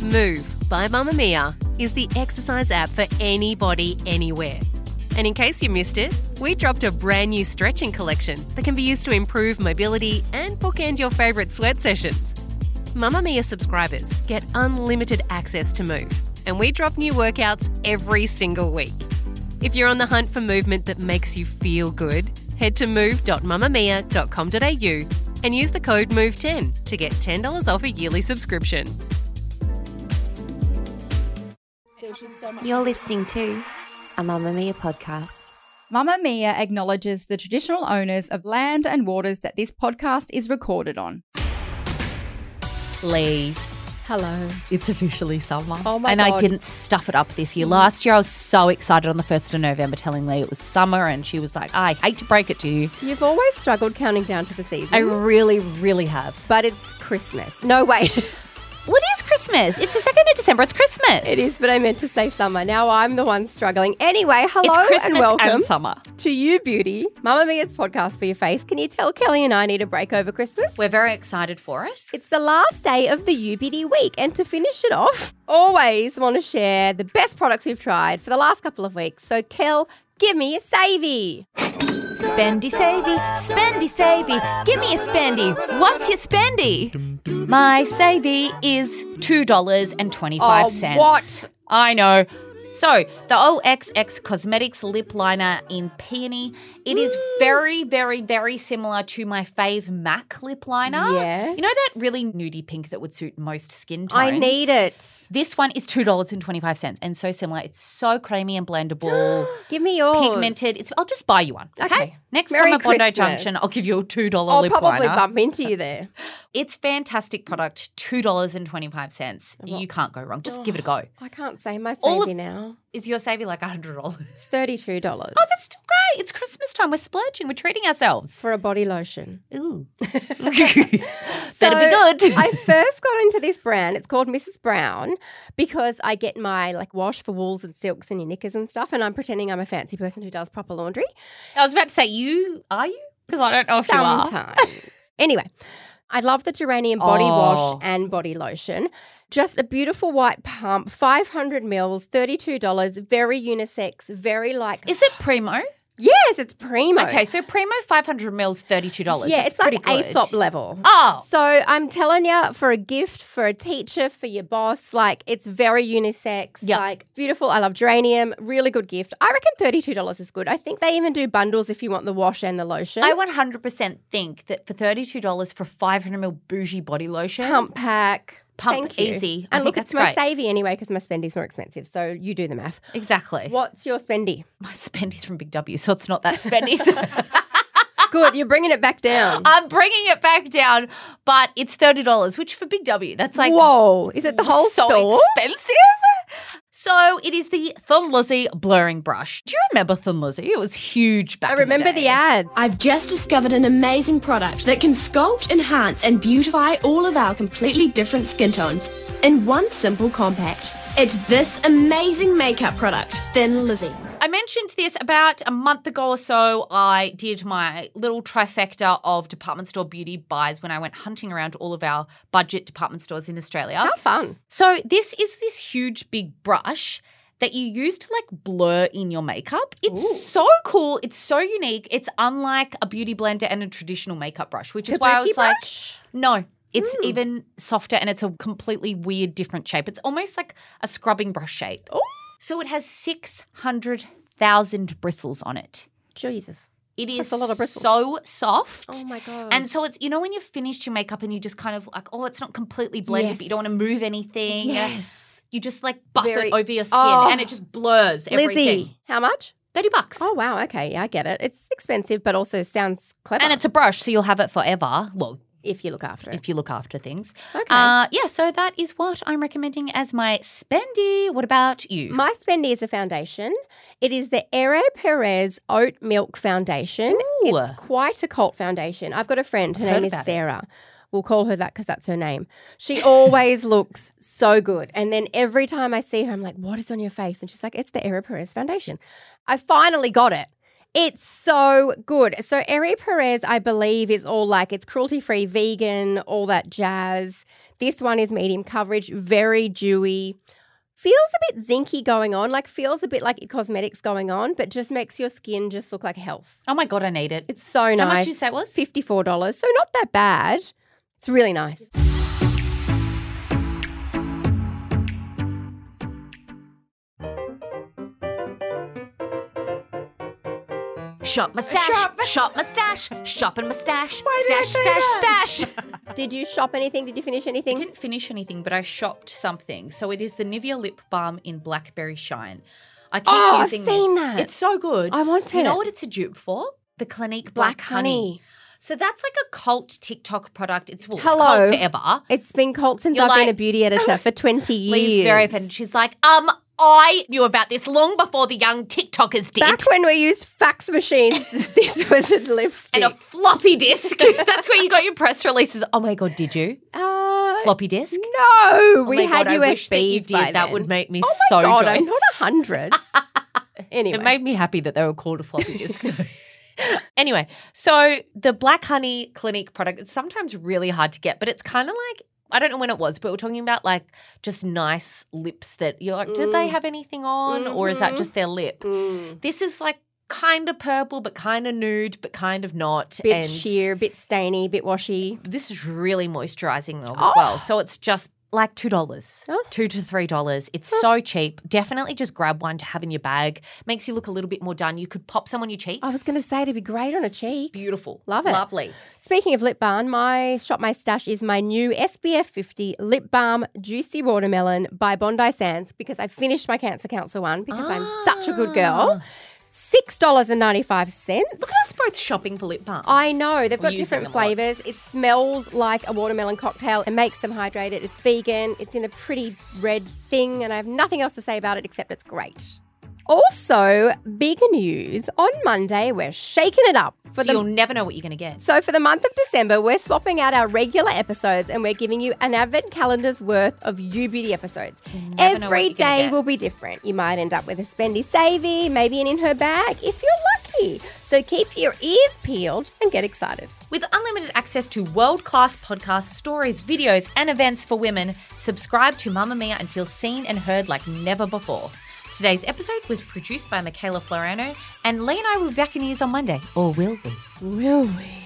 Move by Mamamia is the exercise app for anybody, anywhere. And in case you missed it, we dropped a brand new stretching collection that can be used to improve mobility and bookend your favourite sweat sessions. Mamamia subscribers get unlimited access to Move, and we drop new workouts every single week. If you're on the hunt for movement that makes you feel good, head to move.mamamia.com.au and use the code MOVE10 to get $10 off a yearly subscription. You're listening to a Mamamia podcast. Mamamia acknowledges the traditional owners of land and waters that this podcast is recorded on. Lee, Hello. it's officially summer. Oh my and God. I didn't stuff it up this year. Last year I was so excited on the 1st of November telling Lee it was summer, and she was like, I hate to break it to you. You've always struggled counting down to the season. I really, really have. But it's Christmas. No, wait. What is Christmas? It's the 2nd of December. It's Christmas. It is, but I meant to say summer. Now I'm the one struggling. Anyway, hello It's Christmas and welcome and summer. to You Beauty, Mamamia's podcast for your face. Can you tell Kelly and I need a break over Christmas? We're very excited for it. It's the last day of the You Beauty week, and to finish it off, always want to share the best products we've tried for the last couple of weeks. So, Kel, give me a savey. Spendy savey, give me a spendy. What's your spendy? My savey is $2.25. Oh, what? I know. So, the OXX Cosmetics Lip Liner in Peony. It is very, very, very similar to my fave MAC lip liner. Yes. You know that really nudie pink that would suit most skin tones? I need it. This one is $2.25 and so similar. It's so creamy and blendable. Give me yours. Pigmented. I'll just buy you one. Okay. Okay. Next Merry time at Bondi Christmas. Junction, I'll give you a $2 I'll lip probably liner. bump into you there. It's fantastic product. $2.25. You can't go wrong. Just give it a go. I can't say my All savey of- now. Is your savey like $100? It's $32. Oh, that's still great. It's Christmas time. We're splurging. We're treating ourselves. For a body lotion. Ooh. So, Better be good. I first got into this brand. It's called Mrs. Brown because I get my wash for wools and silks and your knickers and stuff, and I'm pretending I'm a fancy person who does proper laundry. I was about to say, are you? Because I don't know if you are. Sometimes. Anyway, I love the Geranium body wash Oh. and body lotion. Just a beautiful white pump, 500 mils, $32, very unisex, very Is it Primo? Yes, it's primo. Okay, so Primo 500 mils, $32. Yeah, That's it's like pretty good. Aesop level. Oh. So I'm telling you, for a gift, for a teacher, for your boss, it's very unisex, Yep. beautiful. I love geranium, really good gift. I reckon $32 is good. I think they even do bundles if you want the wash and the lotion. I 100% think that for $32 for 500 ml bougie body lotion, Pump pack. Pump Thank you. easy. I And think look, it's that's my great. savey anyway because my spendy's more expensive. So you do the math. Exactly. What's your spendy? My spendy's from Big W, so it's not that spendy. Good, you're bringing it back down. I'm bringing it back down, but it's $30, which for Big W, that's like Whoa, is it the whole so store? expensive. So it is the Thin Lizzy blurring brush. Do you remember Thin Lizzy? It was huge back I in remember the the day. ad. I've just discovered an amazing product that can sculpt, enhance, and beautify all of our completely different skin tones in one simple compact. It's this amazing makeup product, Thin Lizzy. I mentioned this about a month ago or so. I did my little trifecta of department store beauty buys when I went hunting around all of our budget department stores in Australia. How fun. So this is this huge big brush that you use to blur in your makeup. It's so cool. It's so unique. It's unlike a beauty blender and a traditional makeup brush, which is why I was Kabuki brush? no. It's even softer and it's a completely weird different shape. It's almost like a scrubbing brush shape. Oh. So it has 600,000 bristles on it. Jesus. It is That's a lot of bristles. so soft. Oh my God. And so it's, when you've finished your makeup and you just kind of it's not completely blended, but you don't want to move anything. Yes. You just buff Very- it over your skin Oh. and it just blurs everything. Lizzie, how much? $30. Oh, wow. Okay. Yeah, I get it. It's expensive, but also sounds clever. And it's a brush, so you'll have it forever. Well, if you look after it. if you look after things. Okay. So that is what I'm recommending as my spendy. What about you? My spendy is a foundation. It is the Ere Perez Oat Milk Foundation. Ooh. It's quite a cult foundation. I've got a friend. Her I've heard name is about it. Sarah. We'll call her that because that's her name. She always looks so good. And then every time I see her, I'm like, what is on your face? And she's like, it's the Ere Perez Foundation. I finally got it. It's so good. So Eri Perez, I believe, is all like it's cruelty-free, vegan, all that jazz. This one is medium coverage, very dewy. Feels a bit zinky going on, like feels a bit like your cosmetics going on, but just makes your skin just look like health. Oh my God, I need it. It's so nice. How much did you say it was? $54. So not that bad. It's really nice. Shop mustache, shop mustache, shop and mustache, stash, stash. Did you shop anything? Did you finish I anything? didn't finish anything, but I shopped something. So it is the Nivea lip balm in Blackberry Shine. I keep I've using seen this. that. It's so good. I want You it. know what it's a dupe for? The Clinique Black Black Honey. Honey. So that's like a cult TikTok product. It's Hello. cult forever. It's been cult since You're I've been like- a beauty editor for 20 years. Lee's very offended. She's like, I knew about this long before the young TikTokers did. Back when we used fax machines, this was a lipstick. and a floppy disk. That's where you got your press releases. Oh my God, did you? Floppy disk? No, Oh we my had God, USBs I wish that you did. by That then. would make me Oh so my God, joyous. I'm not 100. Anyway. It made me happy that they were called a floppy disk. though. Anyway, so the Black Honey Clinique product, it's sometimes really hard to get, but it's kind of like, I don't know when it was, but we're talking about like just nice lips that you're like, did they have anything on or is that just their lip? This is like kind of purple but kind of nude but kind of not. Bit and sheer, bit stainy, bit washy. this is really moisturizing though as well. So it's just like $2, $2 to $3. It's so cheap. Definitely just grab one to have in your bag. Makes you look a little bit more done. You could pop some on your cheeks. I was going to say it'd be great on a cheek. Beautiful. Love it. Lovely. Speaking of lip balm, my Shop My Stash is my new SPF 50 Lip Balm Juicy Watermelon by Bondi Sands because I finished my Cancer Council one because I'm such a good girl. $6.95. Look at us both shopping for lip balm. I know. They've got Using different them a lot. flavours. It smells like a watermelon cocktail. It makes them hydrated. It's vegan. It's in a pretty red thing, and I have nothing else to say about it except it's great. Also, big news. On Monday, we're shaking it up. So you'll never know what you're going to get. So for the month of December, we're swapping out our regular episodes and we're giving you an advent calendar's worth of You Beauty episodes. never know what Every you're gonna day get. will be different. You might end up with a spendy savey, maybe an in her bag, if you're lucky. So keep your ears peeled and get excited. With unlimited access to world-class podcasts, stories, videos, and events for women, subscribe to Mamamia and feel seen and heard like never before. Today's episode was produced by Michaela Florano, and Lee and I will be back in ears on Monday. Or will we? Will we?